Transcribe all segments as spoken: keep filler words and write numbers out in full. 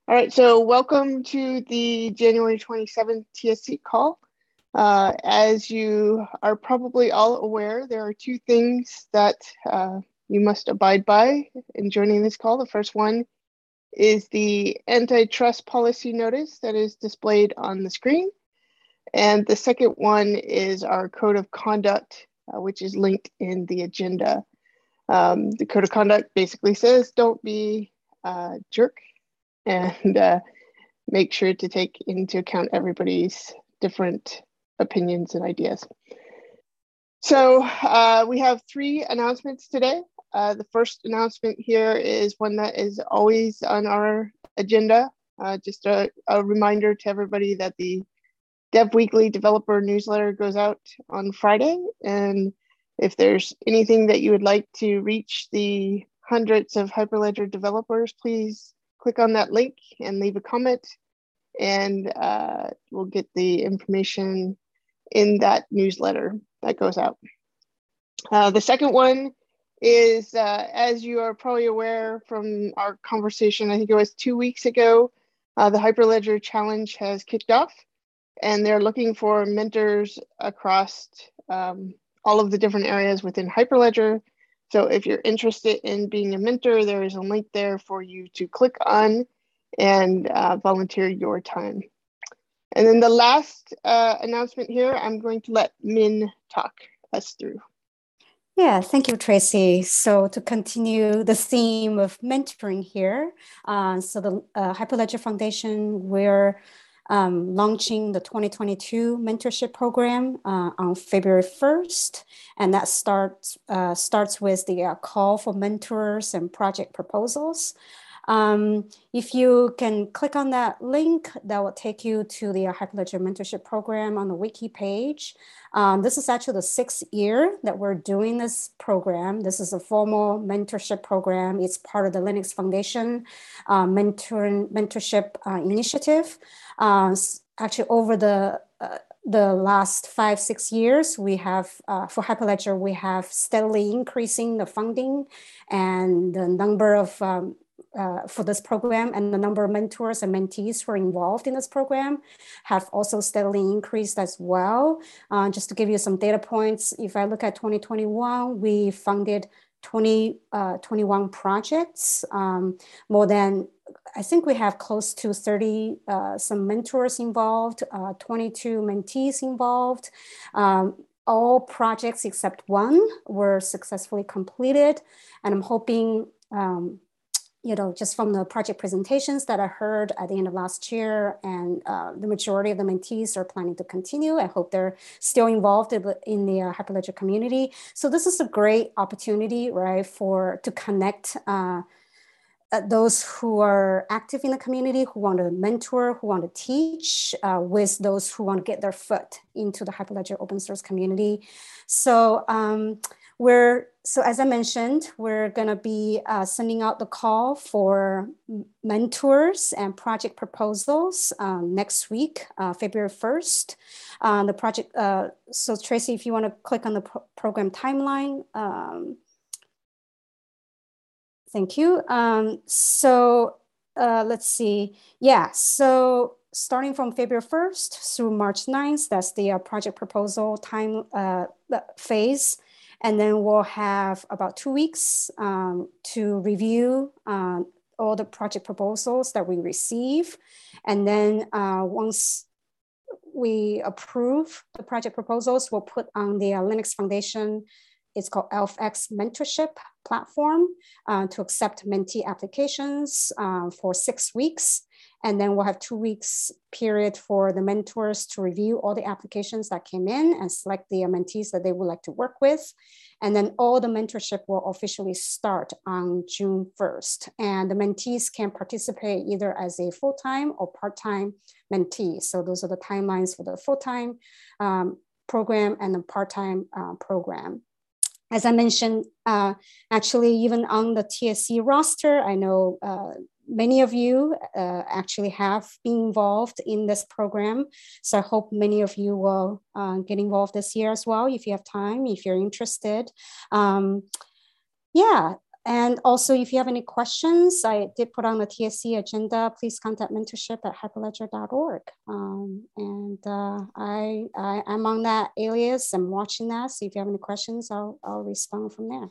All right, so welcome to the January twenty-seventh T S C call. Uh, as you are probably all aware, there are two things that uh, you must abide by in joining this call. The first one is the antitrust policy notice that is displayed on the screen. And the second one is our code of conduct, uh, which is linked in the agenda. Um, the code of conduct basically says don't be a jerk and uh, make sure to take into account everybody's different opinions and ideas. So uh, we have three announcements today. Uh, the first announcement here is one that is always on our agenda. Uh, just a, a reminder to everybody that the Dev Weekly developer newsletter goes out on Friday. And if there's anything that you would like to reach the hundreds of Hyperledger developers, please click on that link and leave a comment, and uh, we'll get the information in that newsletter that goes out. Uh, the second one is, uh, as you are probably aware from our conversation, I think it was two weeks ago, uh, the Hyperledger Challenge has kicked off, and they're looking for mentors across um, all of the different areas within Hyperledger. So if you're interested in being a mentor, there is a link there for you to click on and uh, volunteer your time. And then the last uh, announcement here, I'm going to let Min talk us through. Yeah, thank you, Tracy. So to continue the theme of mentoring here, uh, so the uh, Hyperledger Foundation, we're um, launching the twenty twenty-two mentorship program uh, on February first. And that starts, uh, starts with the uh, call for mentors and project proposals. Um, if you can click on that link, that will take you to the Hyperledger mentorship program on the wiki page. Um, this is actually the sixth year that we're doing this program. This is a formal mentorship program. It's part of the Linux Foundation uh, mentoring, mentorship uh, initiative. Uh, actually, over the uh, the last five, six years, we have, uh, for Hyperledger, we have steadily increasing the funding and the number of um, Uh, for this program, and the number of mentors and mentees who are involved in this program have also steadily increased as well. Uh, just to give you some data points, if I look at twenty twenty-one, we funded twenty, uh, twenty-one projects, um, more than, I think we have close to thirty uh, some mentors involved, uh, twenty-two mentees involved. Um, all projects except one were successfully completed, and I'm hoping um, you know, just from the project presentations that I heard at the end of last year, and uh, the majority of the mentees are planning to continue. I hope they're still involved in the uh, Hyperledger community. So this is a great opportunity, right, for to connect uh, those who are active in the community, who want to mentor, who want to teach, uh, with those who want to get their foot into the Hyperledger open source community. So um, we're, so as I mentioned, we're going to be uh, sending out the call for mentors and project proposals um, next week, uh, February first. Uh, the project, uh, so Tracy, if you want to click on the pro program timeline. Um, thank you. Um, so uh, let's see. Yeah, so starting from February first through March ninth, that's the uh, project proposal time uh, phase. And then we'll have about two weeks um, to review um, all the project proposals that we receive. And then uh, once we approve the project proposals, we'll put on the uh, Linux Foundation, it's called L F X mentorship platform uh, to accept mentee applications uh, for six weeks. And then we'll have two weeks period for the mentors to review all the applications that came in and select the mentees that they would like to work with. And then all the mentorship will officially start on June first. And the mentees can participate either as a full-time or part-time mentee. So those are the timelines for the full-time um, program and the part-time uh, program. As I mentioned, uh, actually, even on the T S C roster, I know uh, many of you uh, actually have been involved in this program. So I hope many of you will uh, get involved this year as well, if you have time, if you're interested. Um, yeah, And also, if you have any questions, I did put on the T S C agenda. Please contact mentorship at hyperledger dot org. Um, and uh, I, I, I'm on that alias. I'm watching that. So if you have any questions, I'll, I'll respond from there.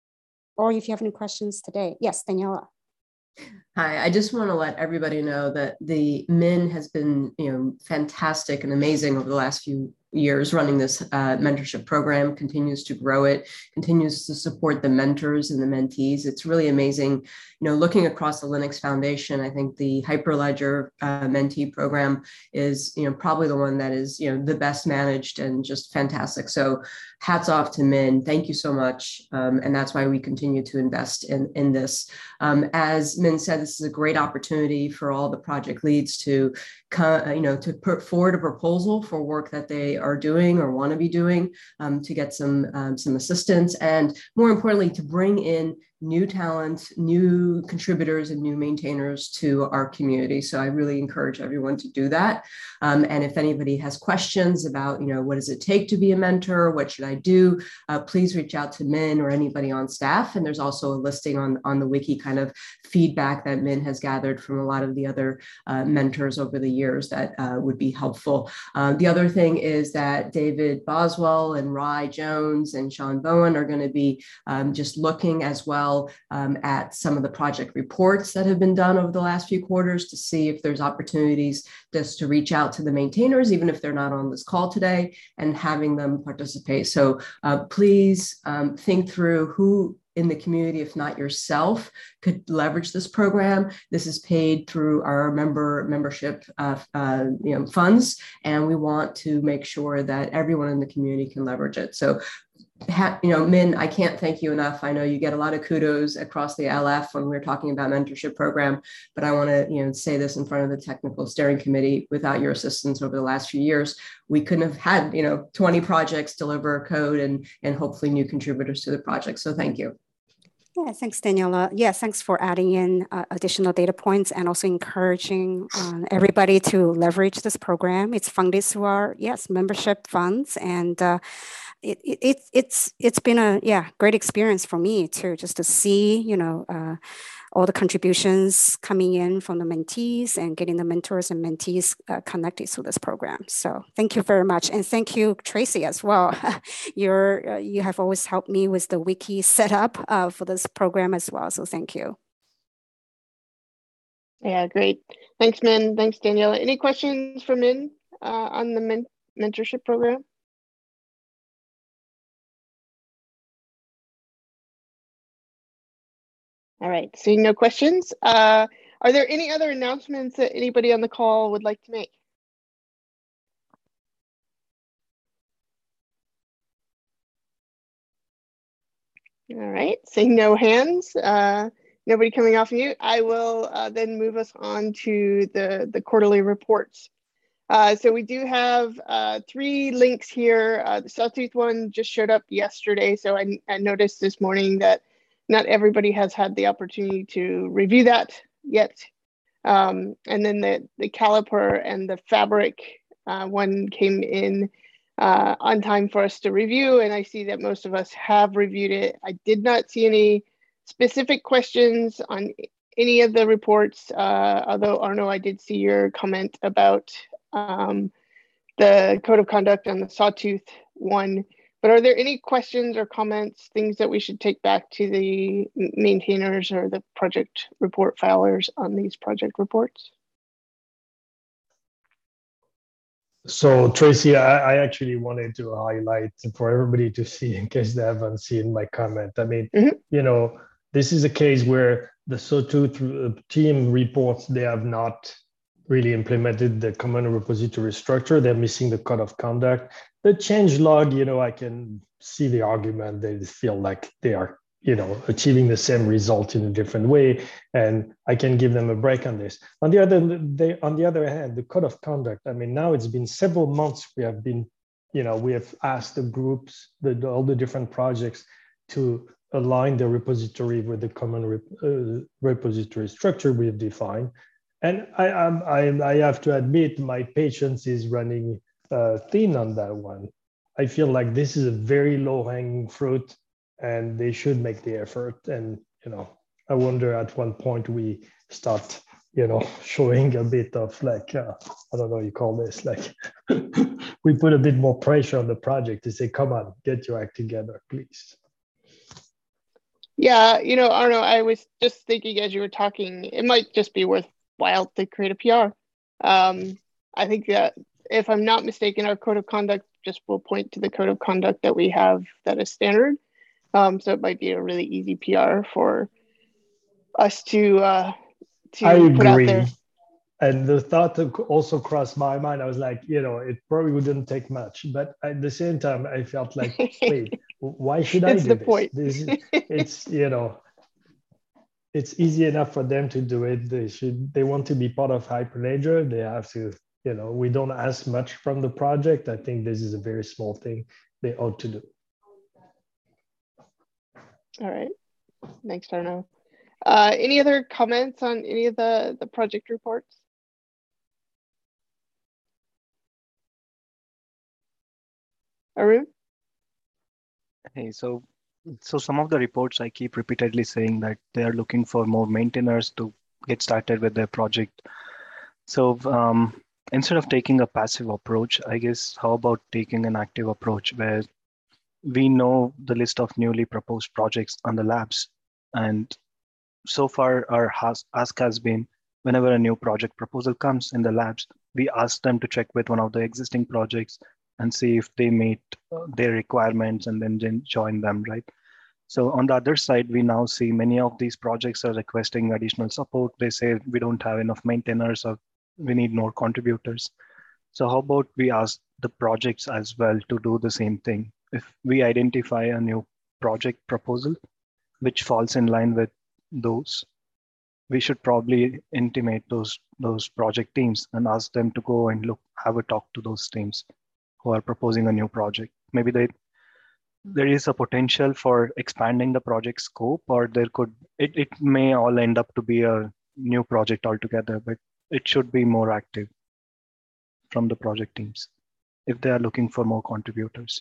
Or if you have any questions today. Yes, Daniela. Hi, I just want to let everybody know that the M I N has been, you know, fantastic and amazing over the last few years running this uh, mentorship program, continues to grow it, continues to support the mentors and the mentees. It's really amazing. You know, looking across the Linux Foundation, I think the Hyperledger uh, mentee program is, you know, probably the one that is, you know, the best managed and just fantastic. So hats off to M I N. Thank you so much. Um, and that's why we continue to invest in, in this. Um, as M I N said, this is a great opportunity for all the project leads to, you know, to put forward a proposal for work that they are doing or want to be doing, um, to get some, um, some assistance, and more importantly, to bring in new talent, new contributors, and new maintainers to our community. So I really encourage everyone to do that. Um, and if anybody has questions about, you know, what does it take to be a mentor? What should I do? Uh, please reach out to M I N or anybody on staff. And there's also a listing on, on the wiki, kind of feedback that M I N has gathered from a lot of the other uh, mentors over the years that uh, would be helpful. Uh, the other thing is that David Boswell and Rye Jones and Sean Bowen are going to be um, just looking as well Um, at some of the project reports that have been done over the last few quarters to see if there's opportunities just to reach out to the maintainers, even if they're not on this call today, and having them participate. So uh, please um, think through who in the community, if not yourself, could leverage this program. This is paid through our member membership uh, uh, you know, funds, and we want to make sure that everyone in the community can leverage it. So Ha, you know, M I N, I can't thank you enough. I know you get a lot of kudos across the L F when we're talking about mentorship program, but I want to, you know, say this in front of the technical steering committee. Without your assistance over the last few years, we couldn't have had, you know, twenty projects deliver code and, and hopefully new contributors to the project. So thank you. Yeah, thanks, Daniela. Yeah, thanks for adding in uh, additional data points and also encouraging uh, everybody to leverage this program. It's funded through our, yes, membership funds, and uh, it, it, it, it's it's been a, yeah, great experience for me too, just to see, you know, uh, all the contributions coming in from the mentees and getting the mentors and mentees uh, connected to this program. So thank you very much. And thank you, Tracy, as well. You're, uh, you have always helped me with the wiki setup uh, for this program as well. So thank you. Yeah, great. Thanks, Min. Thanks, Daniela. Any questions for Min uh, on the men mentorship program? All right, seeing no questions. Uh, are there any other announcements that anybody on the call would like to make? All right, seeing no hands, uh, nobody coming off mute, I will uh, then move us on to the, the quarterly reports. Uh, so we do have uh, three links here. Uh, the Sawtooth one just showed up yesterday, so I, I noticed this morning that not everybody has had the opportunity to review that yet. Um, and then the, the Caliper and the Fabric uh, one came in uh, on time for us to review, and I see that most of us have reviewed it. I did not see any specific questions on any of the reports, uh, although Arno, I did see your comment about um, the code of conduct on the Sawtooth one. But are there any questions or comments, things that we should take back to the maintainers or the project report filers on these project reports? So Tracy, I, I actually wanted to highlight for everybody to see in case they haven't seen my comment. I mean, mm-hmm. you know, this is a case where the Sawtooth team reports they have not really implemented the common repository structure. They're missing the code of conduct. The change log, you know, I can see the argument. They feel like they are, you know, achieving the same result in a different way, and I can give them a break on this. On the other, they, on the other hand, the code of conduct. I mean, now it's been several months. We have been, you know, we have asked the groups, the, all the different projects, to align the repository with the common rep, uh, repository structure we have defined. And I, I, I have to admit, my patience is running uh, thin on that one. I feel like this is a very low-hanging fruit, and they should make the effort and you know, I wonder at one point we start, you know, showing a bit of like, uh, I don't know, you call this like, we put a bit more pressure on the project to say, come on, get your act together, please. Yeah, you know, Arno, I was just thinking as you were talking, it might just be worthwhile to create a P R. Um, I think that if I'm not mistaken, our code of conduct just will point to the code of conduct that we have that is standard. Um, so it might be a really easy P R for us to uh, to I put out there. agree. And the thought also crossed my mind. I was like, you know, it probably wouldn't take much. But at the same time, I felt like, wait, why should I It's do the this? point. This is, it's, you know, it's easy enough for them to do it. They should, they want to be part of Hyperledger. They have to, you know, we don't ask much from the project. I think this is a very small thing they ought to do. All right. Thanks, Arno. Uh, any other comments on any of the, the project reports? Arun? Hey, so so some of the reports I keep repeatedly saying that they are looking for more maintainers to get started with their project. So um, instead of taking a passive approach, I guess how about taking an active approach where we know the list of newly proposed projects on the labs, and so far our has, ask has been whenever a new project proposal comes in the labs, we ask them to check with one of the existing projects and see if they meet uh, their requirements and then join them, right? So on the other side, we now see many of these projects are requesting additional support. They say we don't have enough maintainers or we need more contributors. So how about we ask the projects as well to do the same thing? If we identify a new project proposal, which falls in line with those, we should probably intimate those those project teams and ask them to go and look, have a talk to those teams who are proposing a new project. Maybe they there is a potential for expanding the project scope, or there could it, it may all end up to be a new project altogether, but it should be more active from the project teams if they are looking for more contributors.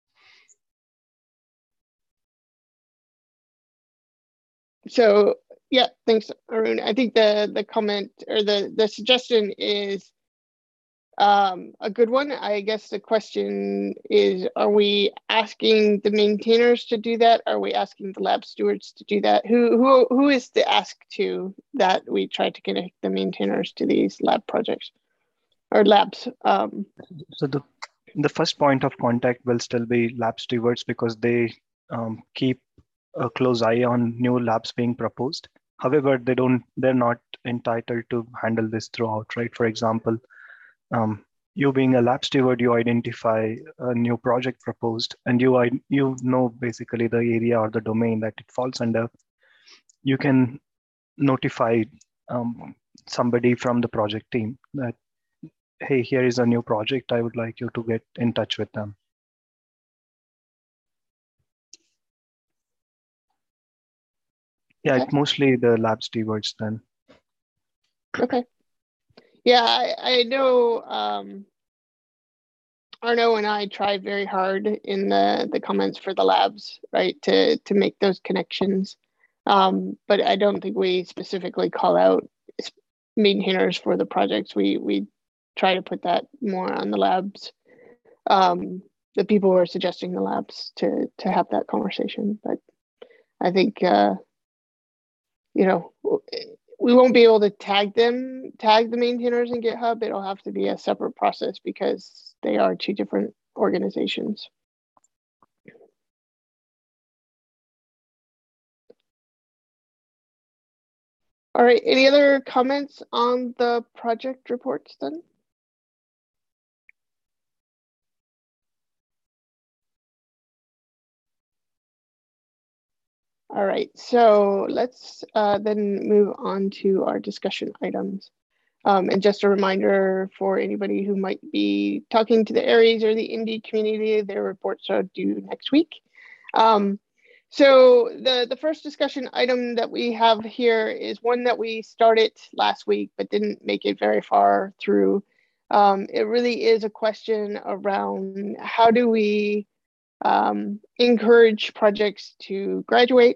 So yeah, thanks, Arun. I think the the comment or the the suggestion is um, a good one. I guess the question is, are we asking the maintainers to do that? Are we asking the lab stewards to do that? Who who who is the ask to that we try to connect the maintainers to these lab projects or labs? Um, so the the first point of contact will still be lab stewards because they um, keep a close eye on new labs being proposed. However, they don't, they're not entitled to handle this throughout, right? For example, um, you being a lab steward, you identify a new project proposed and you, you know basically the area or the domain that it falls under. You can notify um, somebody from the project team that, hey, here is a new project. I would like you to get in touch with them. Yeah, okay. It's mostly the lab stewards then. Okay. Yeah, I, I know um, Arno and I tried very hard in the, the comments for the labs, right, to, to make those connections. Um, but I don't think we specifically call out maintainers for the projects. We we try to put that more on the labs. Um, the people who are suggesting the labs to to have that conversation. But I think uh, you know, we won't be able to tag them, tag the maintainers in GitHub. It'll have to be a separate process because they are two different organizations. All right, any other comments on the project reports then? All right, so let's uh, then move on to our discussion items. Um, and just a reminder for anybody who might be talking to the Aries or the Indie community, their reports are due next week. Um, so the, the first discussion item that we have here is one that we started last week, but didn't make it very far through. Um, it really is a question around how do we um, encourage projects to graduate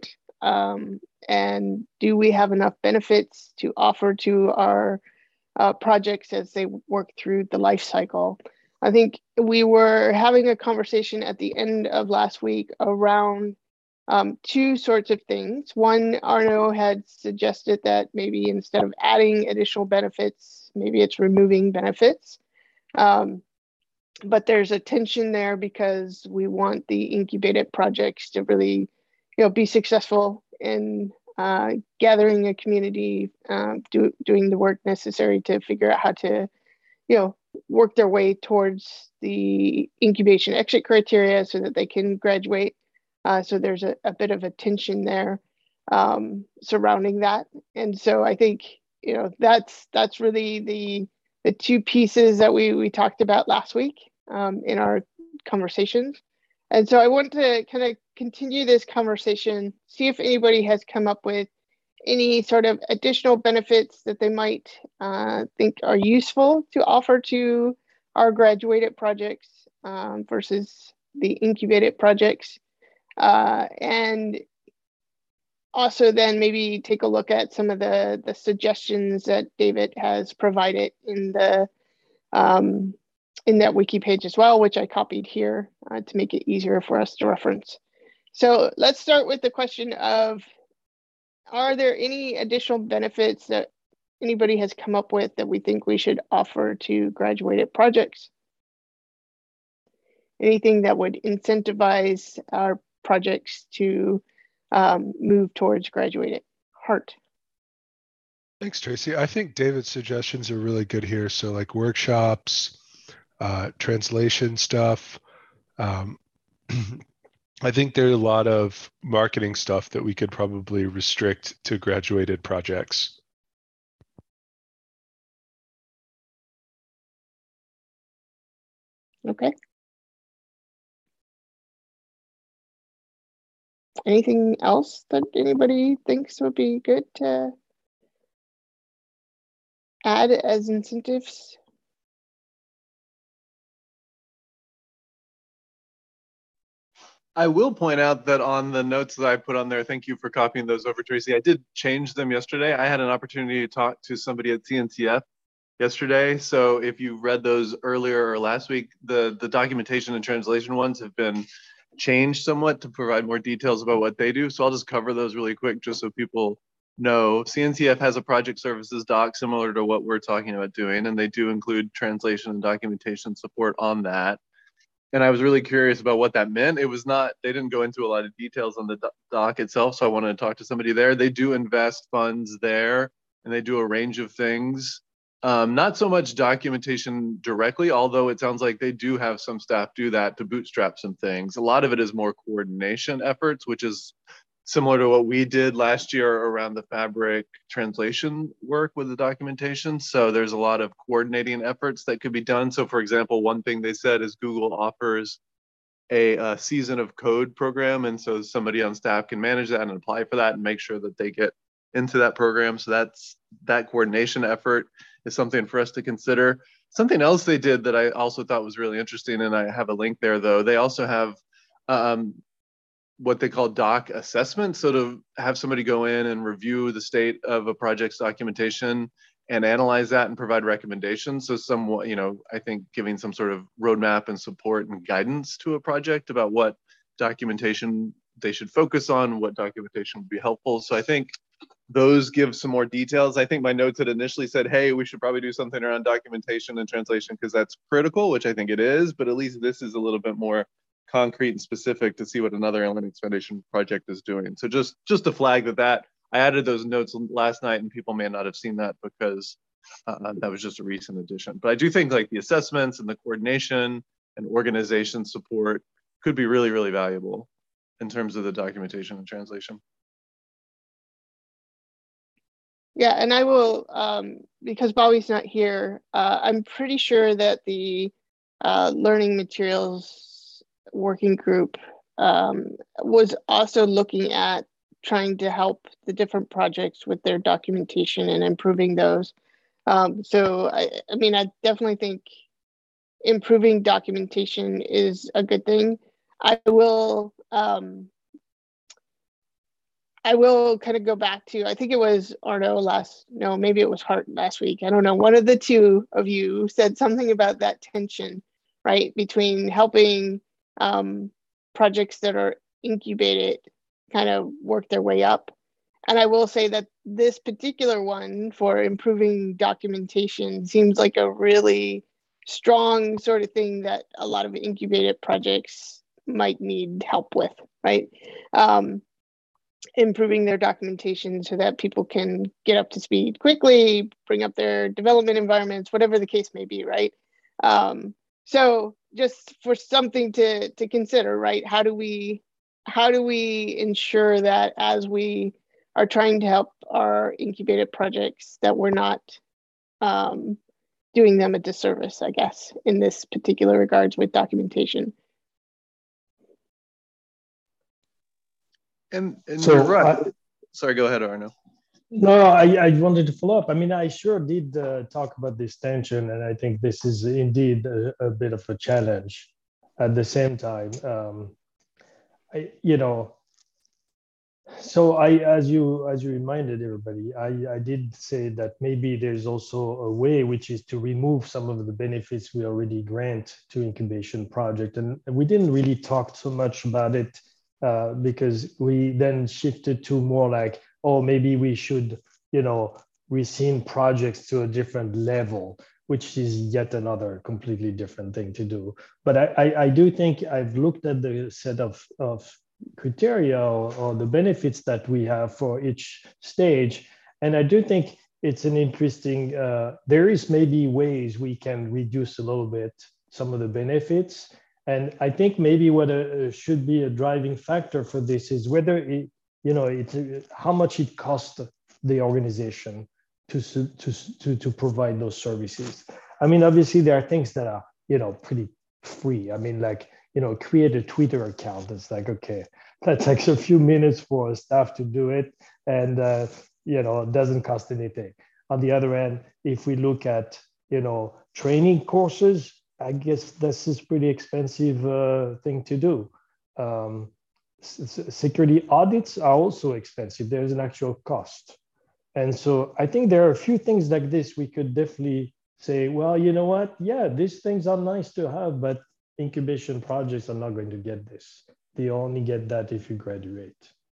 Um, and do we have enough benefits to offer to our uh, projects as they work through the life cycle? I think we were having a conversation at the end of last week around um, two sorts of things. One, Arno had suggested that maybe instead of adding additional benefits, maybe it's removing benefits. Um, but there's a tension there because we want the incubated projects to really, you know, be successful in uh, gathering a community, uh, do, doing the work necessary to figure out how to, you know, work their way towards the incubation exit criteria so that they can graduate. Uh, so there's a, a bit of a tension there um, surrounding that. And so I think, you know, that's that's really the the two pieces that we, we talked about last week um, in our conversations. And so I want to kind of continue this conversation, see if anybody has come up with any sort of additional benefits that they might uh, think are useful to offer to our graduated projects um, versus the incubated projects. Uh, and also then maybe take a look at some of the, the suggestions that David has provided in the um, in that wiki page as well, which I copied here uh, to make it easier for us to reference. So let's start with the question of, are there any additional benefits that anybody has come up with that we think we should offer to graduated projects? Anything that would incentivize our projects to um, move towards graduated? Hart. Thanks, Tracy. I think David's suggestions are really good here. So like workshops, uh, translation stuff. Um, I think there are a lot of marketing stuff that we could probably restrict to graduated projects. Okay. Anything else that anybody thinks would be good to add as incentives? I will point out that on the notes that I put on there, thank you for copying those over, Tracy. I did change them yesterday. I had an opportunity to talk to somebody at C N C F yesterday. So if you read those earlier or last week, the, the documentation and translation ones have been changed somewhat to provide more details about what they do. So I'll just cover those really quick just so people know. C N C F has a project services doc similar to what we're talking about doing, and they do include translation and documentation support on that. And I was really curious about what that meant. It was not, they didn't go into a lot of details on the doc itself, so I wanted to talk to somebody there. They do invest funds there, and they do a range of things. Um, not so much documentation directly, although it sounds like they do have some staff do that to bootstrap some things. A lot of it is more coordination efforts, which is similar to what we did last year around the Fabric translation work with the documentation. So there's a lot of coordinating efforts that could be done. So for example, one thing they said is Google offers a, a season of code program. And so somebody on staff can manage that and apply for that and make sure that they get into that program. So that's, that coordination effort is something for us to consider. Something else they did that I also thought was really interesting, and I have a link there though, they also have um, what they call doc assessment. So to have somebody go in and review the state of a project's documentation and analyze that and provide recommendations. So some, you know, I think giving some sort of roadmap and support and guidance to a project about what documentation they should focus on, what documentation would be helpful. So I think those give some more details. I think my notes had initially said, hey, we should probably do something around documentation and translation because that's critical, which I think it is, but at least this is a little bit more concrete and specific to see what another Analytics Foundation project is doing. So just, just to flag that, that I added those notes last night and people may not have seen that because uh, that was just a recent addition. But I do think like the assessments and the coordination and organization support could be really, really valuable in terms of the documentation and translation. Yeah, and I will, um, because Bobby's not here, uh, I'm pretty sure that the uh, learning materials working group um, was also looking at trying to help the different projects with their documentation and improving those. Um, so, I, I mean, I definitely think improving documentation is a good thing. I will, um, I will kind of go back to, I think it was Arno last, no, maybe it was Hart last week. I don't know. One of the two of you said something about that tension, right, between helping um, projects that are incubated kind of work their way up. And I will say that this particular one for improving documentation seems like a really strong sort of thing that a lot of incubated projects might need help with, right? Um, improving their documentation so that people can get up to speed quickly, bring up their development environments, whatever the case may be, right? Um, so just for something to to consider, right? How do we how do we ensure that as we are trying to help our incubated projects that we're not um, doing them a disservice, I guess, in this particular regards with documentation. And, and So you're right. I, Sorry, go ahead, Arno. No, I, I wanted to follow up. I mean, I sure did uh, talk about this tension, and I think this is indeed a, a bit of a challenge. At the same time, um, I, you know, so I, as you as you reminded everybody, I, I did say that maybe there's also a way, which is to remove some of the benefits we already grant to incubation project, and we didn't really talk so much about it uh, because we then shifted to more like, oh, maybe we should, you know, rescind projects to a different level, which is yet another completely different thing to do. But I, I, I do think I've looked at the set of, of criteria or, or the benefits that we have for each stage. And I do think it's an interesting, uh, there is maybe ways we can reduce a little bit some of the benefits. And I think maybe what a, should be a driving factor for this is whether it, you know, it's how much it costs the organization to, to, to, to provide those services. I mean, obviously there are things that are, you know, pretty free. I mean, like, you know, create a Twitter account. It's like, okay, that takes a few minutes for staff to do it. And, uh, you know, it doesn't cost anything. On the other hand, if we look at, you know, training courses, I guess this is pretty expensive uh, thing to do. Um, security audits are also expensive. There's an actual cost. And so I think there are a few things like this we could definitely say, well, you know what? Yeah, these things are nice to have, but incubation projects are not going to get this. They only get that if you graduate.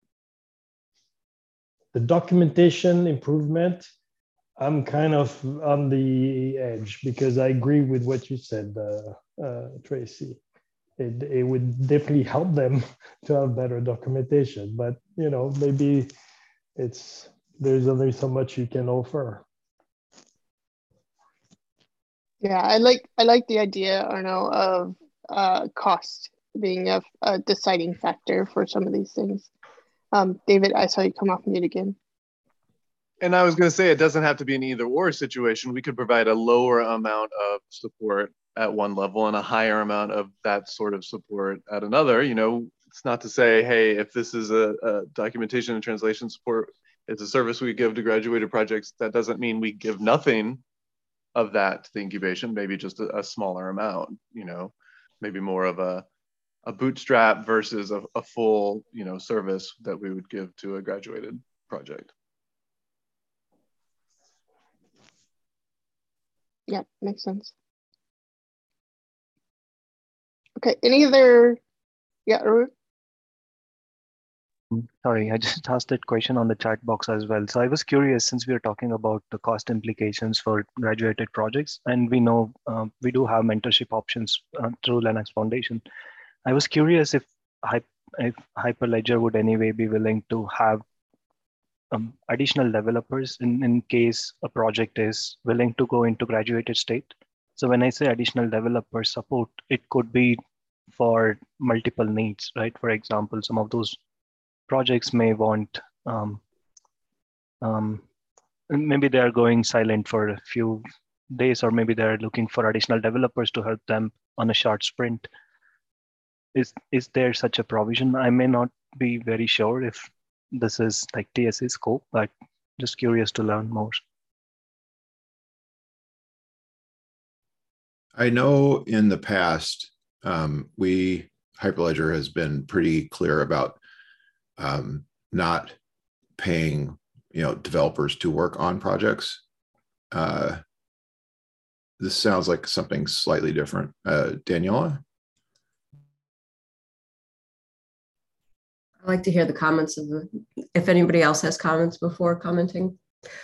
The documentation improvement, I'm kind of on the edge because I agree with what you said, uh, uh, Tracy. It, it would definitely help them to have better documentation, but you know, maybe it's there's only so much you can offer. Yeah, I like I like the idea, Arno, of uh, cost being a, a deciding factor for some of these things. Um, David, I saw you come off mute again. And I was going to say, it doesn't have to be an either or situation. We could provide a lower amount of support at one level and a higher amount of that sort of support at another. You know, it's not to say, hey, if this is a, a documentation and translation support, it's a service we give to graduated projects. That doesn't mean we give nothing of that to the incubation, maybe just a, a smaller amount, you know, maybe more of a, a bootstrap versus a, a full, you know, service that we would give to a graduated project. Yeah, makes sense. Okay, any other, yeah, Arun? Sorry, I just asked that question on the chat box as well. So I was curious, since we are talking about the cost implications for graduated projects, and we know um, we do have mentorship options uh, through Linux Foundation. I was curious if, if Hyperledger would anyway be willing to have um, additional developers in, in case a project is willing to go into graduated state. So when I say additional developer support, it could be for multiple needs, right? For example, some of those projects may want, um, um, maybe they're going silent for a few days, or maybe they're looking for additional developers to help them on a short sprint. Is, is there such a provision? I may not be very sure if this is like T S A scope, but just curious to learn more. I know in the past, um, we, Hyperledger has been pretty clear about um, not paying, you know, developers to work on projects. Uh, this sounds like something slightly different. Uh, Daniela? I'd like to hear the comments of the, if anybody else has comments before commenting.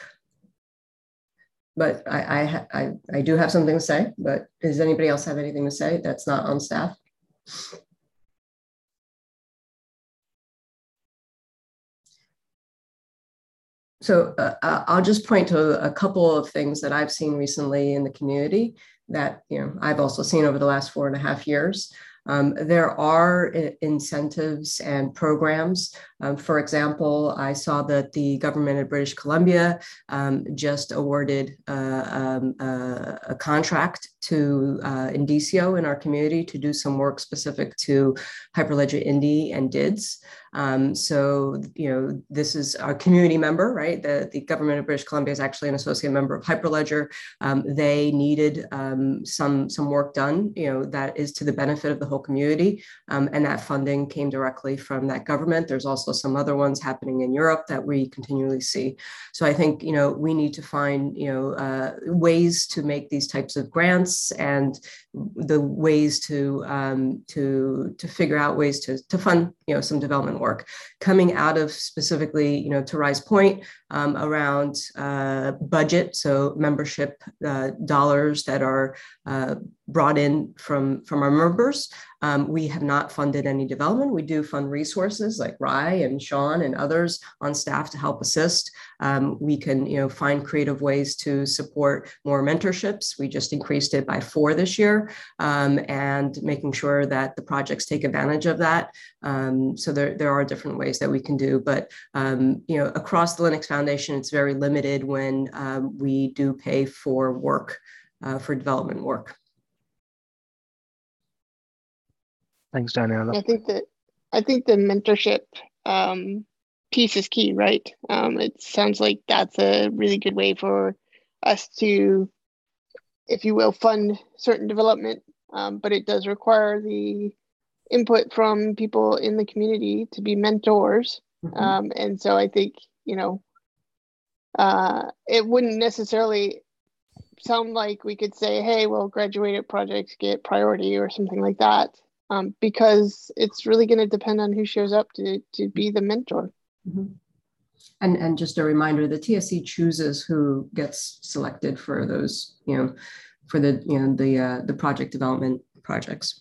But I, I, I, I do have something to say, but does anybody else have anything to say that's not on staff? So uh, I'll just point to a couple of things that I've seen recently in the community that, you know, I've also seen over the last four and a half years. Um, there are incentives and programs. Um, for example, I saw that the government of British Columbia um, just awarded uh, um, uh, a contract to uh, Indicio in our community to do some work specific to Hyperledger Indy and D I D S. Um, so, you know, this is our community member, right? The, the government of British Columbia is actually an associate member of Hyperledger. Um, they needed um, some, some work done, you know, that is to the benefit of the whole community. Um, and that funding came directly from that government. There's also some other ones happening in Europe that we continually see. So I think, you know, we need to find, you know, uh, ways to make these types of grants and the ways to, um, to, to figure out ways to, to fund, you know, some development work coming out of specifically, you know, to Rye's point um, around uh, budget. So membership uh, dollars that are uh, brought in from, from our members. Um, we have not funded any development. We do fund resources like Rye and Sean and others on staff to help assist. Um, we can, you know, find creative ways to support more mentorships. We just increased it by four this year, um, and making sure that the projects take advantage of that. Um, so there, there are different ways that we can do, but um, you know, across the Linux Foundation, it's very limited when um, we do pay for work, uh, for development work. Thanks, Daniela. I think that I think the mentorship um, piece is key, right? Um, it sounds like that's a really good way for us to, if you will, fund certain development, um, but it does require the input from people in the community to be mentors. Mm-hmm. Um, and so I think, you know, uh, it wouldn't necessarily sound like we could say, hey, well, graduated projects get priority or something like that. Um, because it's really going to depend on who shows up to, to be the mentor. Mm-hmm. And, and just a reminder, the T S C chooses who gets selected for those, you know, for the, you know, the, uh, the project development projects.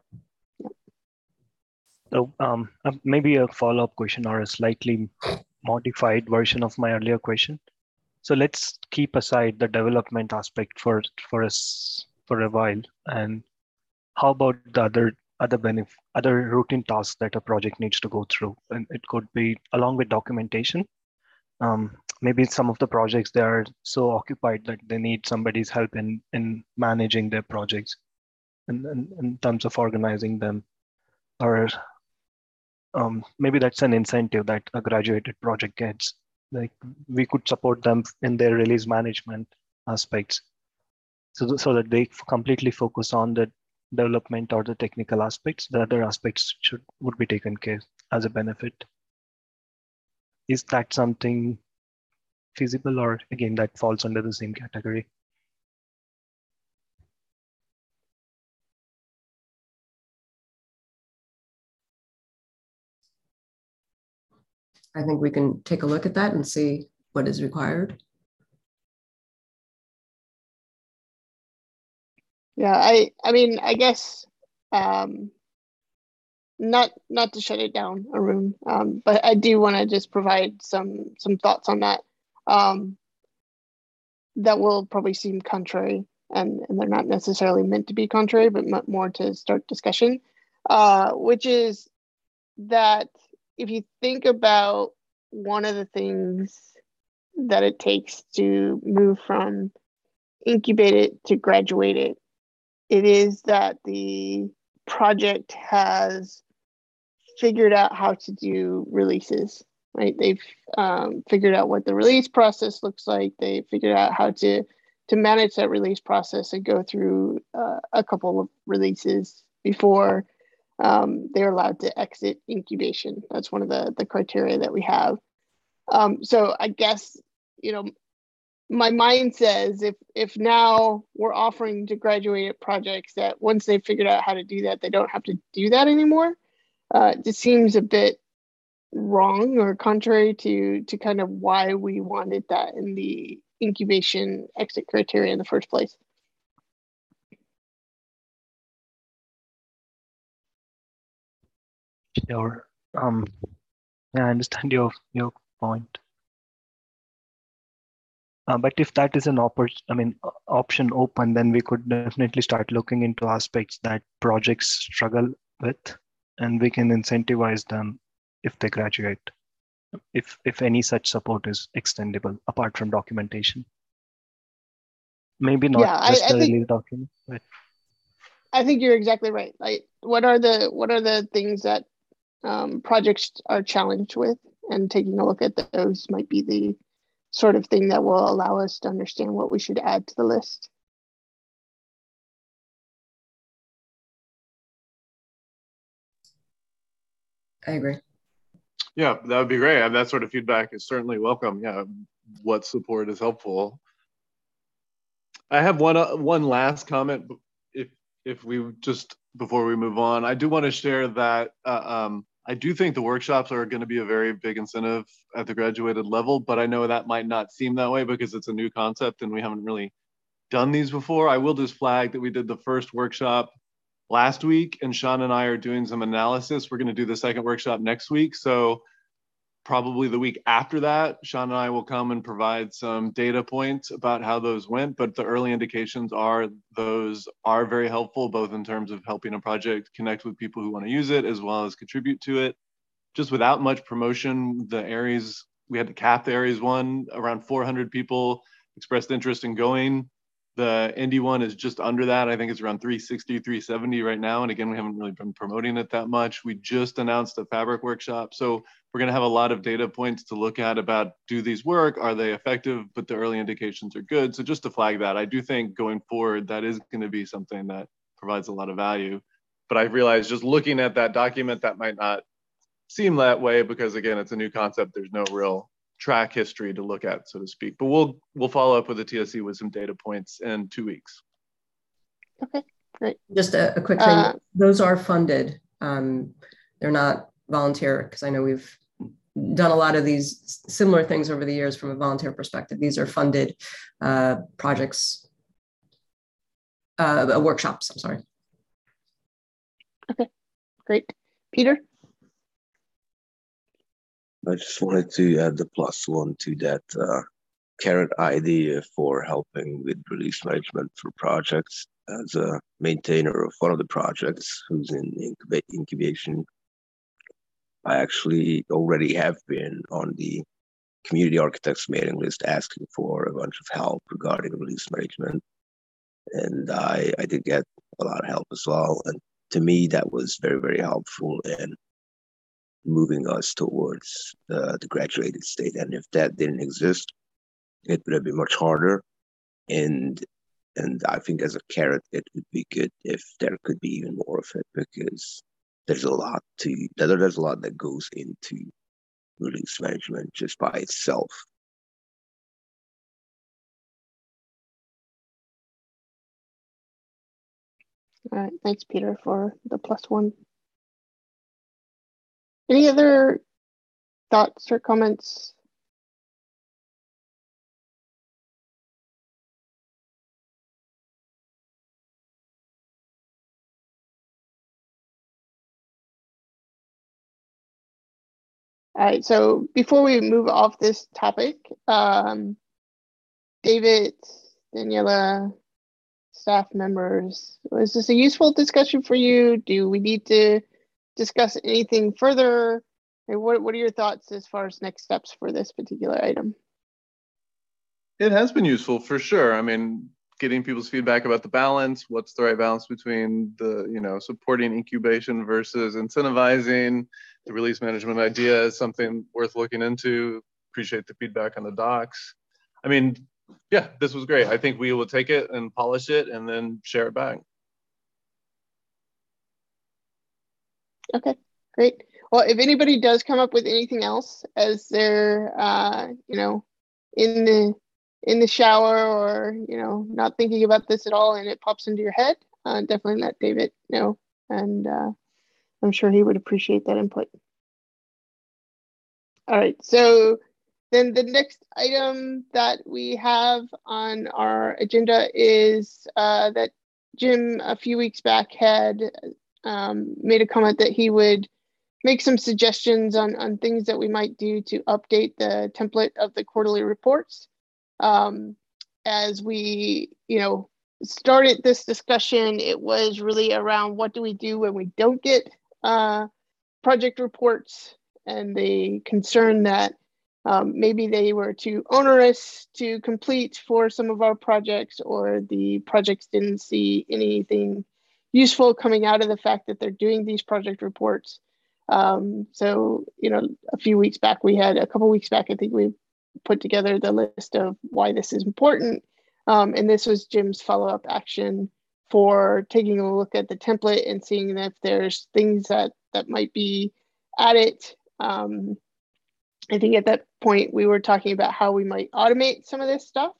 So um, maybe a follow-up question or a slightly modified version of my earlier question. So let's keep aside the development aspect for, for us for a while. And how about the other other benefit, other routine tasks that a project needs to go through? And it could be along with documentation. Um, maybe some of the projects, they are so occupied that they need somebody's help in, in managing their projects and in, in terms of organizing them. Or um, maybe that's an incentive that a graduated project gets. Like we could support them in their release management aspects. So, so that they completely focus on the development or the technical aspects. The other aspects should would be taken care as a benefit. Is that something feasible, or again that falls under the same category? I think we can take a look at that and see what is required. Yeah, I, I mean, I guess um, not not to shut it down, Arun, um, but I do want to just provide some some thoughts on that. Um, that will probably seem contrary, and, and they're not necessarily meant to be contrary, but more to start discussion, uh, which is that if you think about one of the things that it takes to move from incubated to graduated, it is that the project has figured out how to do releases, right? They've um, figured out what the release process looks like. They figured out how to, to manage that release process and go through uh, a couple of releases before um, they're allowed to exit incubation. That's one of the, the criteria that we have. Um, so I guess, you know, my mind says if if now we're offering to graduate projects that once they've figured out how to do that, they don't have to do that anymore. Uh, it just seems a bit wrong or contrary to to kind of why we wanted that in the incubation exit criteria in the first place. Sure. Um, yeah, I understand your your point. Uh, but if that is an oppor- I mean, option open, then we could definitely start looking into aspects that projects struggle with, and we can incentivize them if they graduate, if if any such support is extendable apart from documentation. Maybe not Yeah, just I, I a think release document. But... I think you're exactly right. Like, what are the what are the things that um, projects are challenged with, and taking a look at those might be the sort of thing that will allow us to understand what we should add to the list. I agree. Yeah, that would be great. And that sort of feedback is certainly welcome. Yeah, what support is helpful. I have one uh, one last comment. If if we just before we move on, I do want to share that uh, um, I do think the workshops are going to be a very big incentive at the graduated level, but I know that might not seem that way because it's a new concept and we haven't really done these before. I will just flag that we did the first workshop last week and Sean and I are doing some analysis. We're going to do the second workshop next week. So probably the week after that, Sean and I will come and provide some data points about how those went, but the early indications are those are very helpful, both in terms of helping a project connect with people who want to use it, as well as contribute to it. Just without much promotion, the Aries, we had to cap the Aries one, around four hundred people expressed interest in going. The Indy one is just under that. I think it's around three sixty, three seventy right now. And again, we haven't really been promoting it that much. We just announced a fabric workshop. So we're going to have a lot of data points to look at about, do these work? Are they effective? But the early indications are good. So just to flag that, I do think going forward, that is going to be something that provides a lot of value. But I realized just looking at that document, that might not seem that way because again, it's a new concept. There's no real track history to look at, so to speak. But we'll we'll follow up with the T S C with some data points in two weeks. Okay, great. Just a, a quick thing. Uh, Those are funded. Um, they're not volunteer, because I know we've done a lot of these similar things over the years from a volunteer perspective. These are funded uh, projects, uh, workshops, I'm sorry. Okay, great. Peter? I just wanted to add the plus one to that uh, carrot idea for helping with release management for projects. As a maintainer of one of the projects who's in incuba incubation, I actually already have been on the community architects mailing list asking for a bunch of help regarding release management. And I, I did get a lot of help as well. And to me, that was very, very helpful in moving us towards the, the graduated state. And if that didn't exist, it would have been much harder. And and I think as a carrot, it would be good if there could be even more of it, because there's a lot to there's a lot that goes into release management just by itself. All right, thanks, Peter, for the plus one. Any other thoughts or comments? All right, so before we move off this topic, um, David, Daniela, staff members, was this a useful discussion for you? Do we need to discuss anything further? What, what are your thoughts as far as next steps for this particular item? It has been useful for sure. I mean, getting people's feedback about the balance, what's the right balance between the, you know, supporting incubation versus incentivizing. The release management idea is something worth looking into. Appreciate the feedback on the docs. I mean, yeah, this was great. I think we will take it and polish it and then share it back. Okay, great. well, if anybody does come up with anything else as they're, uh, you know, in the in the shower or, you know, not thinking about this at all and it pops into your head, uh, definitely let David know. And uh, I'm sure he would appreciate that input. All right, so then the next item that we have on our agenda is uh, that Jim a few weeks back had um, made a comment that he would make some suggestions on, on things that we might do to update the template of the quarterly reports. Um, as we, you know, started this discussion, it was really around what do we do when we don't get uh, project reports, and the concern that um, maybe they were too onerous to complete for some of our projects, or the projects didn't see anything useful coming out of the fact that they're doing these project reports. Um, so, you know, a few weeks back, we had a couple weeks back, I think we put together the list of why this is important. Um, and this was Jim's follow-up action for taking a look at the template and seeing if there's things that, that might be added. Um, I think at that point, we were talking about how we might automate some of this stuff.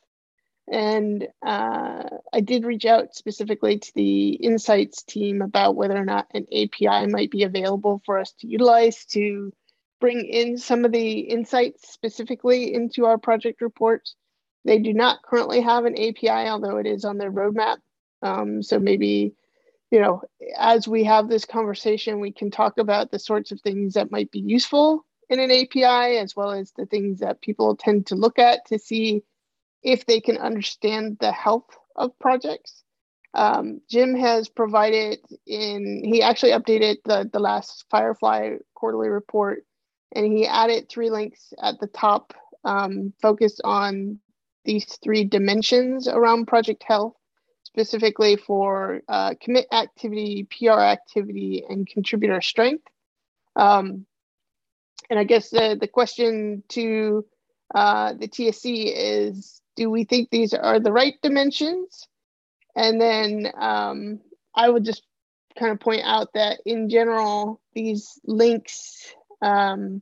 And uh, I did reach out specifically to the Insights team about whether or not an A P I might be available for us to utilize to bring in some of the insights specifically into our project reports. They do not currently have an A P I, although it is on their roadmap. Um, so maybe, you know, as we have this conversation, we can talk about the sorts of things that might be useful in an A P I, as well as the things that people tend to look at to see if they can understand the health of projects. Um, Jim has provided in, he actually updated the, the last Firefly quarterly report, and he added three links at the top um, focused on these three dimensions around project health, specifically for uh, commit activity, P R activity, and contributor strength. Um, and I guess the, the question to uh, the T S C is, do we think these are the right dimensions? And then um, I would just kind of point out that in general, these links um,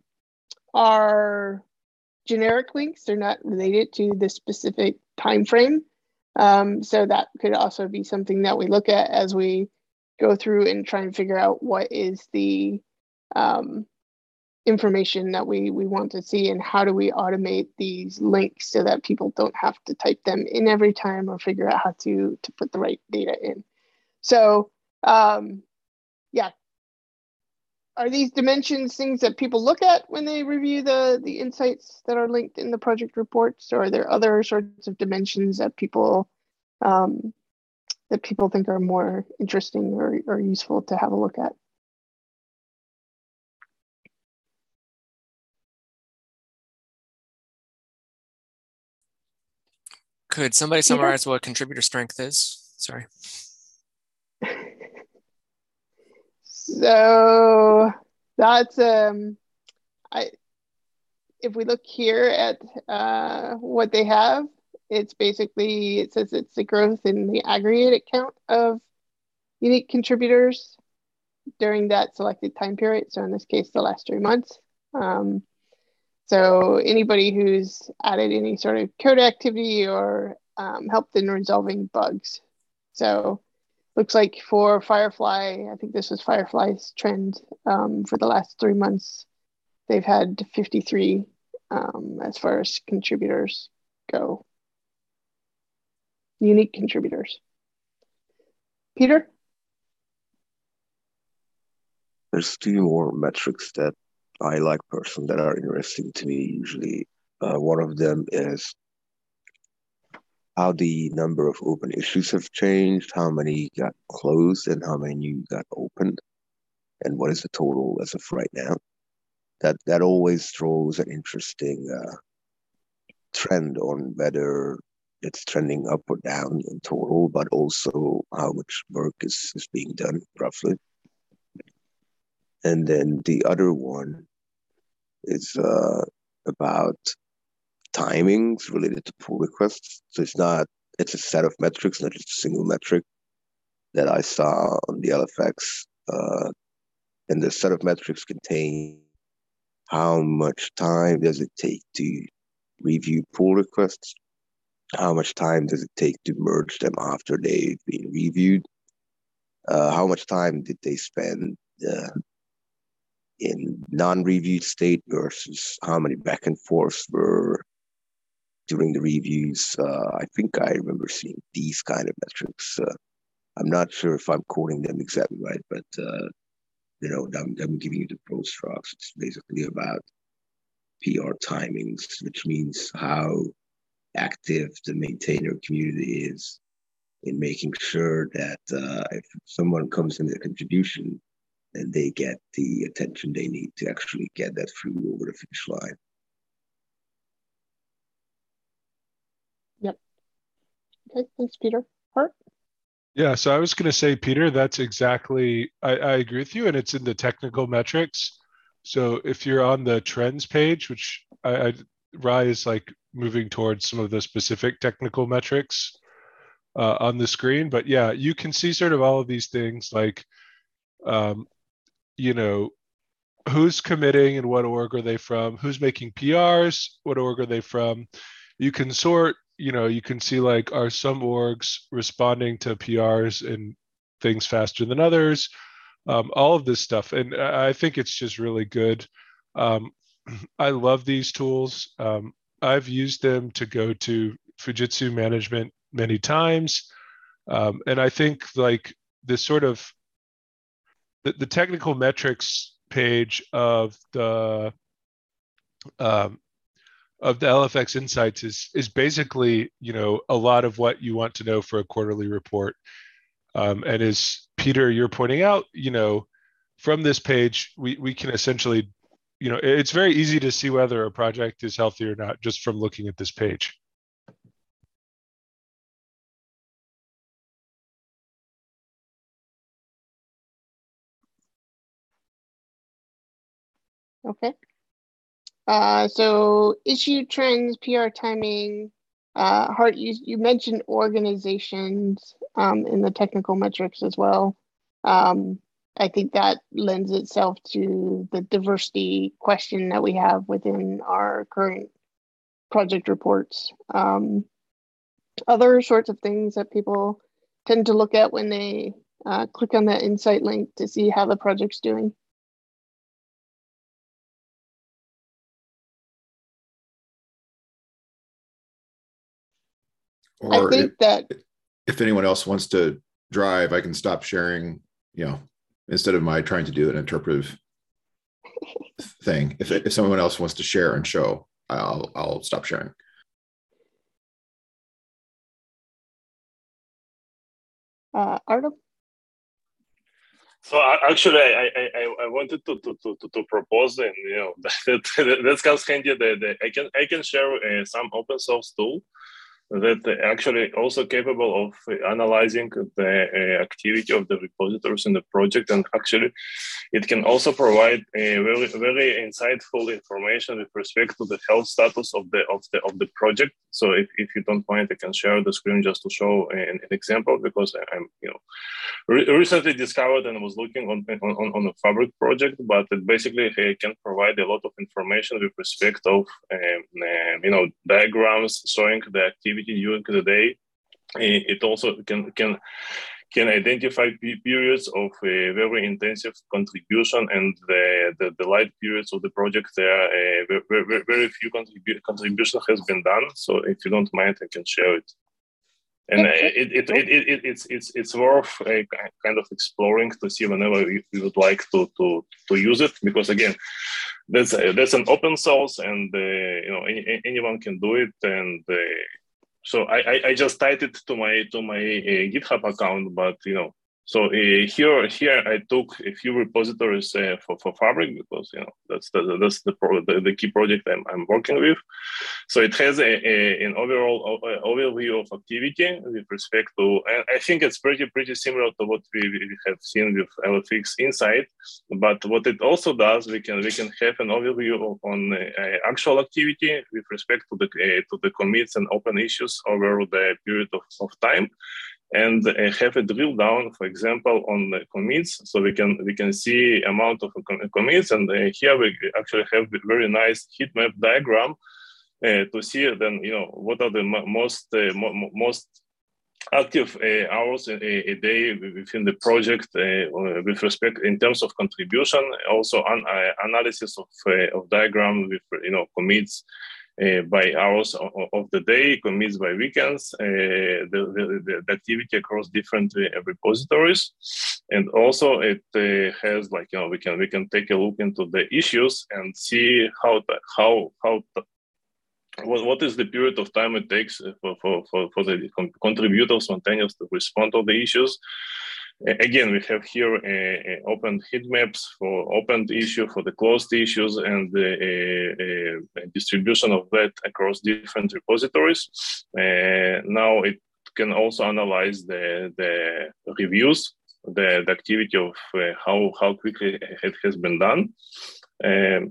are generic links. They're not related to the specific time frame. Um, so that could also be something that we look at as we go through and try and figure out what is the um, information that we, we want to see, and how do we automate these links so that people don't have to type them in every time or figure out how to, to put the right data in. So um, yeah, are these dimensions things that people look at when they review the, the insights that are linked in the project reports, or are there other sorts of dimensions that people um, that people think are more interesting or, or useful to have a look at? Could somebody summarize what contributor strength is? Sorry. So that's, um, I, if we look here at uh, what they have, it's basically, it says it's the growth in the aggregate count of unique contributors during that selected time period. So in this case, the last three months. Um, so anybody who's added any sort of code activity or um, helped in resolving bugs. So looks like for Firefly, I think this was Firefly's trend um, for the last three months. They've had fifty-three um, as far as contributors go. Unique contributors. Peter? There's two more metrics that I like personally that are interesting to me usually. Uh, one of them is how the number of open issues have changed, how many got closed and how many got opened, and what is the total as of right now. That that always throws an interesting uh, trend on whether it's trending up or down in total, but also how much work is, is being done roughly. And then the other one is uh, about timings related to pull requests. So it's not, it's a set of metrics, not just a single metric that I saw on the L F X uh, and the set of metrics contain how much time does it take to review pull requests, how much time does it take to merge them after they've been reviewed, uh, how much time did they spend uh, in non-reviewed state versus how many back and forths were during the reviews. Uh, I think I remember seeing these kind of metrics. Uh, I'm not sure if I'm quoting them exactly right, but uh, you know, I'm, I'm giving you the pro strokes. It's basically about P R timings, which means how active the maintainer community is in making sure that uh, if someone comes in with a contribution, then they get the attention they need to actually get that through over the finish line. Yep. Okay, thanks, Peter. Hart? Yeah, so I was going to say, Peter, that's exactly, I, I agree with you, and it's in the technical metrics. So if you're on the trends page, which I, I Rai is like moving towards some of the specific technical metrics uh, on the screen, but yeah, you can see sort of all of these things like, um, you know, who's committing and what org are they from, who's making P Rs, what org are they from. You can sort, you know, you can see like, are some orgs responding to P Rs and things faster than others, um, all of this stuff. And I think it's just really good. Um, I love these tools. Um, I've used them to go to Fujitsu management many times. Um, and I think like this sort of, the, the technical metrics page of the, um, of the L F X Insights is is basically, you know, a lot of what you want to know for a quarterly report. Um, and as Peter, you're pointing out, you know, from this page, we, we can essentially, you know, it's very easy to see whether a project is healthy or not just from looking at this page. Okay. Uh, so issue trends, P R timing. Uh, Hart, you, you mentioned organizations um, in the technical metrics as well. Um, I think that lends itself to the diversity question that we have within our current project reports. Um, other sorts of things that people tend to look at when they uh, click on that insight link to see how the project's doing. Or I think if, that if anyone else wants to drive, I can stop sharing, you know, instead of my trying to do an interpretive thing. If, if someone else wants to share and show, I'll, I'll stop sharing. uh, Artem? So I, actually, I, I I wanted to to to, to propose, and you know that, that that comes handy. That, that I can I can share uh, some open source tool that actually also capable of analyzing the uh, activity of the repositories in the project, and actually it can also provide a very very insightful information with respect to the health status of the of the of the project. So if, if you don't mind, I can share the screen just to show an, an example, because I'm you know re recently discovered and was looking on on on a Fabric project, but it basically uh, can provide a lot of information with respect of um, um, you know diagrams showing the activity during the day. It also can can can identify periods of a very intensive contribution, and the, the, the light periods of the project. There are uh, very, very few contribu contribution has been done. So if you don't mind, I can share it. And uh, it, it, it, it, it, it's it's it's worth uh, kind of exploring to see whenever you, you would like to to to use it, because again, that's uh, that's an open source, and uh, you know any, anyone can do it. And uh, so I, I I just tied it to my to my uh, GitHub account, but you know. So uh, here, here I took a few repositories uh, for for Fabric, because you know that's the that's the pro, the, the key project I'm I'm working with. So it has a, a an overall uh, overview of activity with respect to, and I think it's pretty pretty similar to what we, we have seen with L F X Insight. But what it also does, we can we can have an overview on uh, actual activity with respect to the uh, to the commits and open issues over the period of, of time. and uh, have a drill down, for example, on the commits, so we can we can see amount of commits, and uh, here we actually have a very nice heat map diagram uh, to see then you know what are the most uh, mo most active uh, hours a, a day within the project uh, with respect in terms of contribution, also an uh, analysis of uh, of diagram with you know commits uh, by hours of, of the day, commits by weekends, uh, the, the, the activity across different uh, repositories, and also it uh, has like you know we can we can take a look into the issues and see how the, how how the, What, what is the period of time it takes for, for, for, for the contributors, spontaneous to respond to the issues? Again, we have here uh, uh, open heat maps for opened issue, for the closed issues, and the uh, uh, distribution of that across different repositories. Uh, now it can also analyze the, the reviews, the, the activity of uh, how, how quickly it has been done. Um,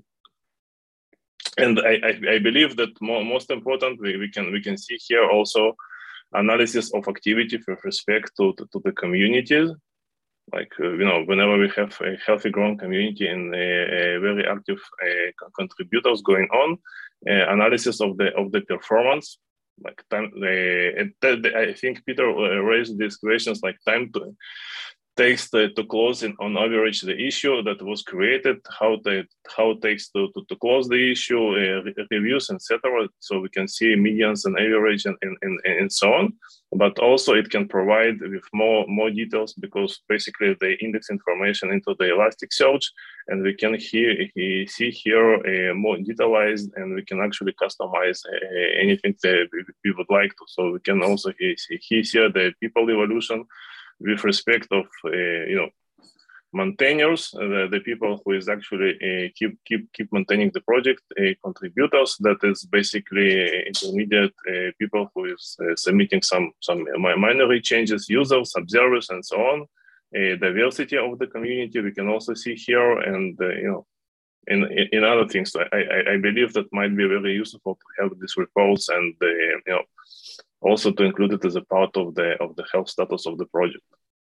And I, I, I believe that more, most important, we, we can we can see here also analysis of activity with respect to, to, to the communities. Like, uh, you know, whenever we have a healthy growing community and a, a very active uh, contributors going on, uh, analysis of the of the performance, like time, uh, I think Peter raised these questions like time to takes to, to close in, on average the issue that was created, how the how it takes to, to, to close the issue, uh, reviews, et cetera. So we can see medians and average and, and, and, and so on. But also it can provide with more more details because basically they index information into the Elasticsearch, and we can hear, see here uh, more detailized, and we can actually customize uh, anything that we, we would like to. So we can also see here the people evolution with respect of uh, you know maintainers, uh, the, the people who is actually uh, keep keep keep maintaining the project, uh, contributors, that is basically intermediate uh, people who is uh, submitting some some minor changes, users, observers, and so on. Uh, diversity of the community we can also see here, and uh, you know in, in other things. I, I I believe that might be very useful to have these reports, and uh, you know also to include it as a part of the of the health status of the project.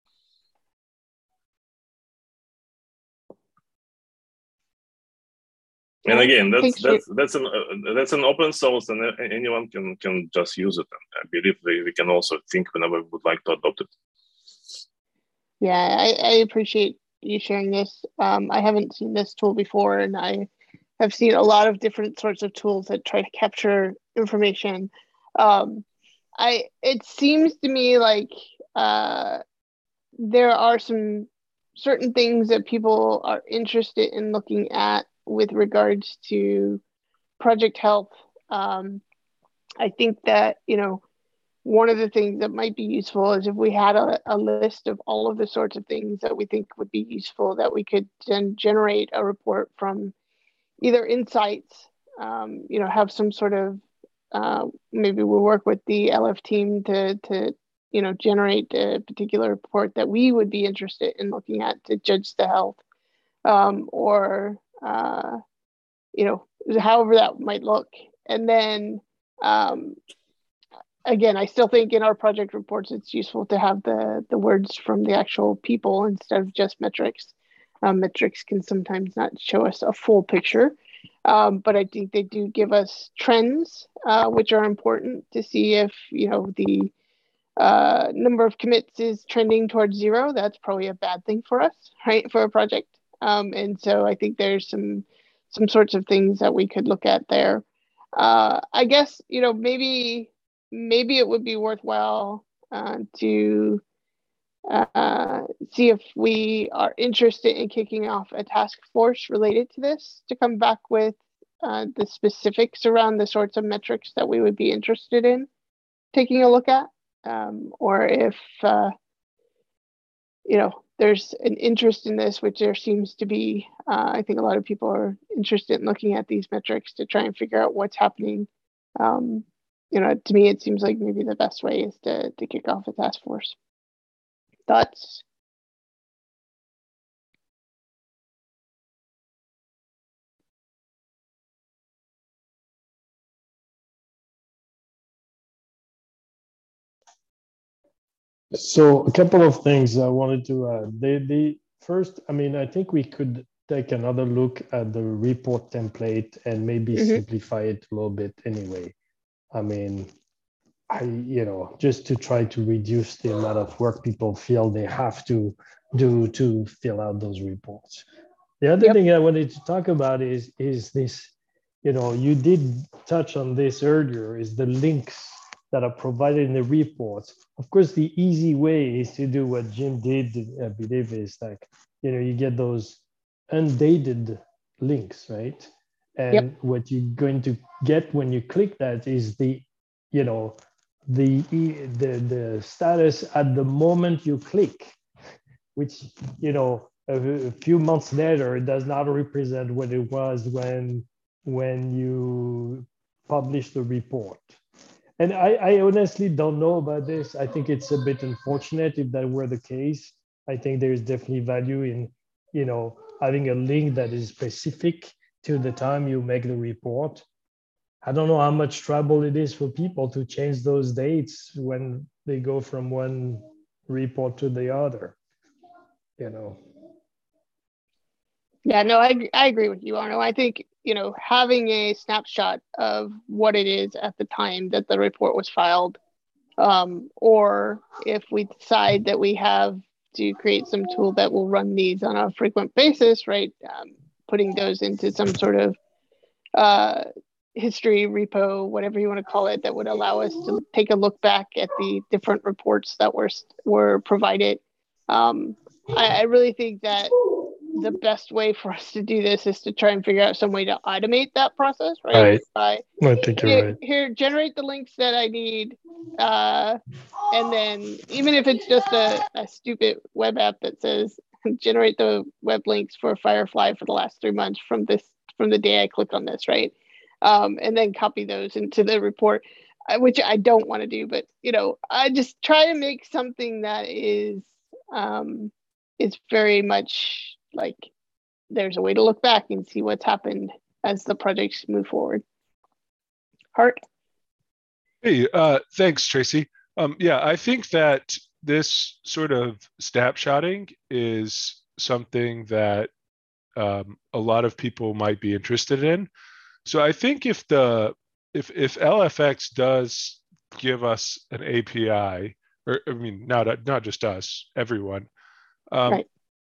And again, that's Thanks that's for... that's an uh, that's an open source, and anyone can can just use it. And I believe we, we can also think whenever we would like to adopt it. Yeah, I, I appreciate you sharing this. Um, I haven't seen this tool before, and I have seen a lot of different sorts of tools that try to capture information. Um, I it seems to me like uh, there are some certain things that people are interested in looking at with regards to project health. Um, I think that, you know, one of the things that might be useful is if we had a, a list of all of the sorts of things that we think would be useful, that we could then generate a report from either insights, um, you know, have some sort of, uh, maybe we'll work with the L F team to, to, you know, generate a particular report that we would be interested in looking at to judge the health, um, or, uh, you know, however that might look. And then, um, again, I still think in our project reports, it's useful to have the, the words from the actual people instead of just metrics. Um, metrics can sometimes not show us a full picture, um, but I think they do give us trends, uh, which are important to see if, you know, the uh, number of commits is trending towards zero. That's probably a bad thing for us, right, for a project. Um, and so I think there's some some sorts of things that we could look at there. Uh, I guess, you know, maybe maybe it would be worthwhile uh, to uh, see if we are interested in kicking off a task force related to this, to come back with uh, the specifics around the sorts of metrics that we would be interested in taking a look at, um, or if, uh, you know, there's an interest in this, which there seems to be. Uh, I think a lot of people are interested in looking at these metrics to try and figure out what's happening. Um, you know, to me, it seems like maybe the best way is to, to kick off a task force. Thoughts? So a couple of things I wanted to add. The, the first, I mean, I think we could take another look at the report template and maybe mm-hmm. simplify it a little bit anyway. I mean, I, you know, just to try to reduce the amount of work people feel they have to do to fill out those reports. The other yep. thing I wanted to talk about is, is this, you know, you did touch on this earlier, is the links that are provided in the reports. Of course, the easy way is to do what Jim did, I believe, is like, you know, you get those undated links, right? And yep. what you're going to get when you click that is the, you know, the, the, the status at the moment you click, which, you know, a, a few months later does not represent what it was when, when you publish the report. And I, I honestly don't know about this. I think it's a bit unfortunate if that were the case. I think there's definitely value in, you know, having a link that is specific to the time you make the report. I don't know how much trouble it is for people to change those dates when they go from one report to the other, you know. Yeah, no, I, I agree with you, Arno. I think, you know, having a snapshot of what it is at the time that the report was filed, um, or if we decide that we have to create some tool that will run these on a frequent basis, right, um, putting those into some sort of uh, history repo, whatever you want to call it, that would allow us to take a look back at the different reports that were were provided. Um, I, I really think that the best way for us to do this is to try and figure out some way to automate that process, right? Right. By, I think you're here, right. Here, generate the links that I need, uh, and then even if it's just a, a stupid web app that says generate the web links for Firefly for the last three months from this from the day I click on this, right? Um, and then copy those into the report, which I don't want to do, but you know, I just try to make something that is um, is very much like there's a way to look back and see what's happened as the projects move forward. Hart? Hey, uh, thanks, Tracy. Um, yeah, I think that this sort of snapshotting is something that um, a lot of people might be interested in. So I think if the if if L F X does give us an A P I, or I mean, not not just us, everyone, um, right.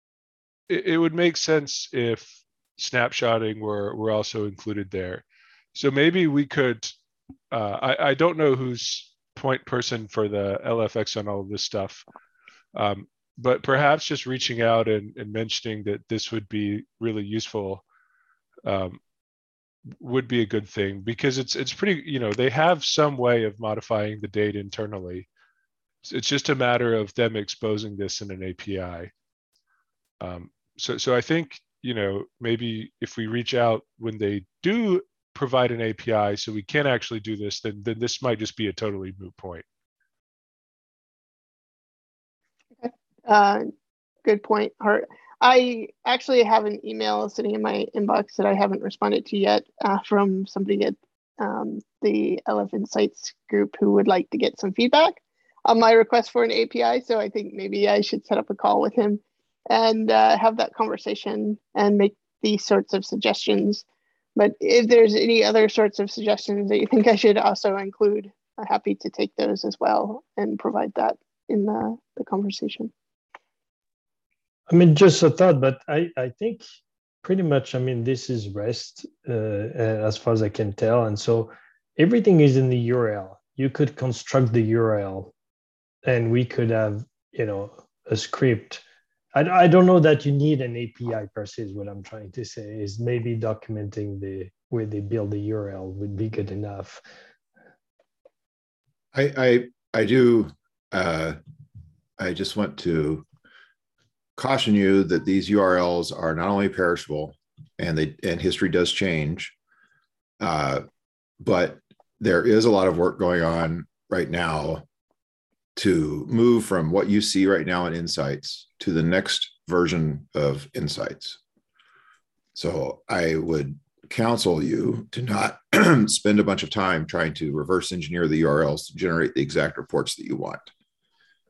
it, it would make sense if snapshotting were were also included there. So maybe we could. Uh, I I don't know who's point person for the L F X on all of this stuff, um, but perhaps just reaching out and, and mentioning that this would be really useful. Um, would be a good thing, because it's it's pretty, you know, they have some way of modifying the date internally. It's just a matter of them exposing this in an A P I. Um, so so I think, you know, maybe if we reach out when they do provide an A P I so we can actually do this, then then this might just be a totally moot point. Okay. Uh, good point, Hart. I actually have an email sitting in my inbox that I haven't responded to yet uh, from somebody at um, the L F Insights group who would like to get some feedback on my request for an A P I. So I think maybe I should set up a call with him and uh, have that conversation and make these sorts of suggestions. But if there's any other sorts of suggestions that you think I should also include, I'm happy to take those as well and provide that in the, the conversation. I mean, just a thought, but I, I think pretty much, I mean, this is REST uh, as far as I can tell. And so everything is in the U R L. You could construct the U R L and we could have, you know, a script. I, I don't know that you need an A P I per se is what I'm trying to say, is maybe documenting the where they build the U R L would be good enough. I, I, I do, uh, I just want to caution you that these U R Ls are not only perishable, and they and history does change, uh, but there is a lot of work going on right now to move from what you see right now in Insights to the next version of Insights. So I would counsel you to not spend a bunch of time trying to reverse engineer the U R Ls to generate the exact reports that you want.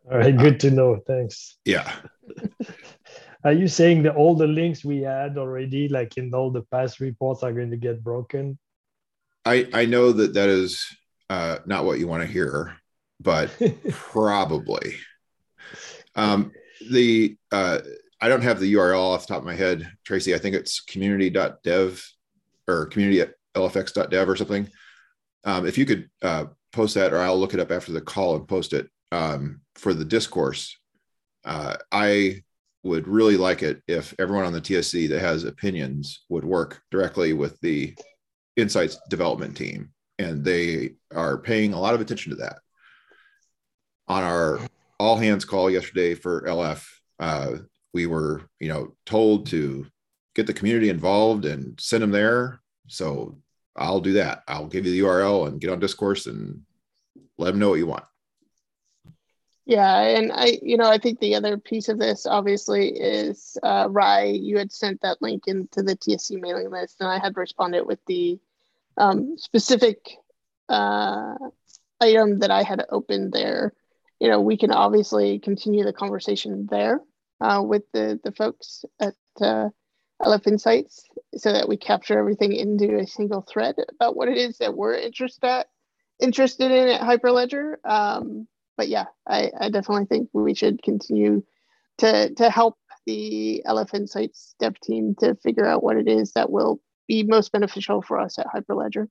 All right, good to know. Thanks. Yeah. Are you saying that all the links we had already, like in all the past reports, are going to get broken? I, I know that that is uh, not what you want to hear, but probably. Um, the uh, I don't have the U R L off the top of my head, Tracy. I think it's community dot dev or community at L F X dot dev or something. Um, if you could uh, post that, or I'll look it up after the call and post it um, for the discourse. Uh, I would really like it if everyone on the T S C that has opinions would work directly with the Insights development team. And they are paying a lot of attention to that. On our all hands call yesterday for L F, uh, we were, you know, told to get the community involved and send them there. So I'll do that. I'll give you the U R L and get on Discourse and let them know what you want. Yeah, and I, you know, I think the other piece of this obviously is uh, Rye. You had sent that link into the T S C mailing list, and I had responded with the um, specific uh, item that I had opened there. You know, we can obviously continue the conversation there uh, with the the folks at uh, L F Insights, so that we capture everything into a single thread about what it is that we're interested at, interested in at Hyperledger. Um, But yeah, I, I definitely think we should continue to, to help the L F Insights dev team to figure out what it is that will be most beneficial for us at Hyperledger.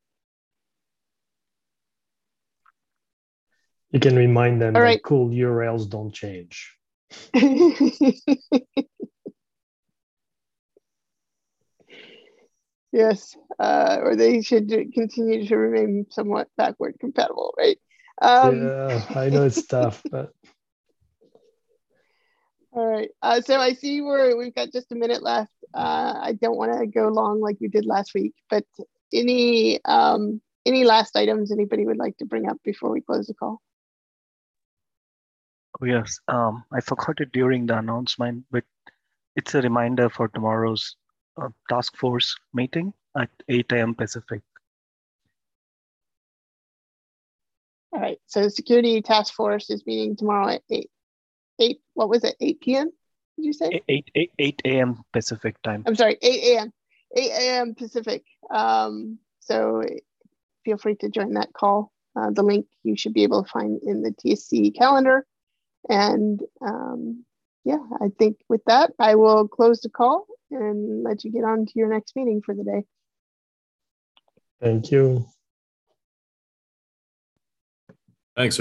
You can remind them All that right. cool U R Ls don't change. Yes, uh, or they should continue to remain somewhat backward compatible, right? Um, yeah, I know it's tough, but. All right, uh, so I see we're, we've got just a minute left. Uh, I don't want to go long like we did last week, but any um, any last items anybody would like to bring up before we close the call? Oh, yes, um, I forgot it during the announcement, but it's a reminder for tomorrow's uh, task force meeting at eight A M Pacific. All right, so the security task force is meeting tomorrow at eight. Eight. What was it? eight P M. Did you say? Eight eight eight A M Pacific time. I'm sorry. eight A M. eight A M Pacific. Um, so feel free to join that call. Uh, the link you should be able to find in the T S C calendar. And um, yeah, I think with that, I will close the call and let you get on to your next meeting for the day. Thank you. Thanks.